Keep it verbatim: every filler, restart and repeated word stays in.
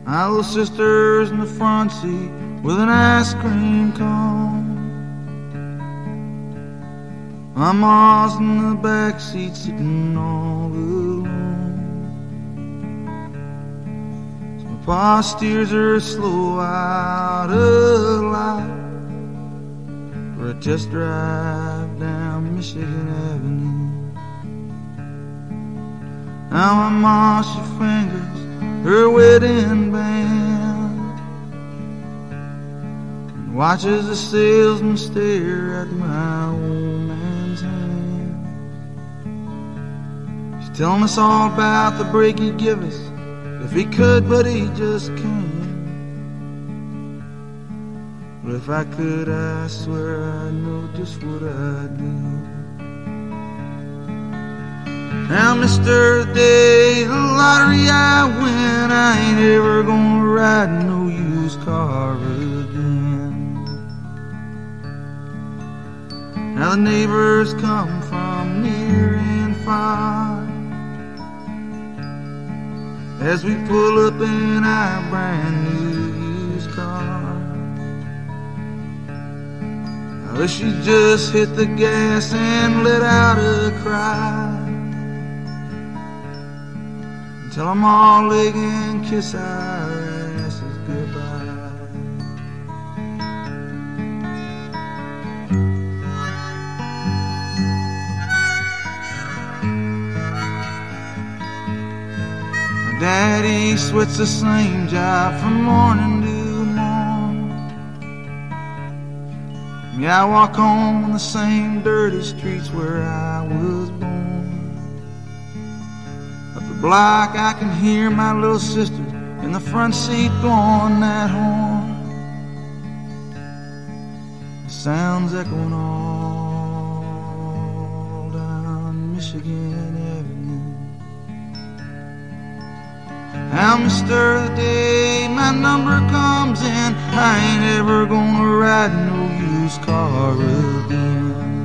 My little sister's in the front seat with an ice cream cone. My ma's in the back seat sitting all alone. So my pa steers her slow out of light for a test drive down Michigan Avenue. Now my ma, she fingers her wedding band and watches the salesman stare at my old man's hand. She's telling us all about the break he'd give us if he could, but he just can't. But if I could, I swear I know just what I'd do. Now, Mister Day, the lottery I win, I ain't ever gonna ride no used car again. Now the neighbors come from near and far as we pull up in our brand new used car. I wish she'd just hit the gas and let out a cry. Tell them all they can kiss our asses goodbye. My daddy sweats the same job from morning to morn. Me, I walk home on the same dirty streets where I was born. Block, I can hear my little sister in the front seat blowing that horn. The sounds echoing all down Michigan Avenue. Now, Mister Day, my number comes in. I ain't ever gonna ride no used car again.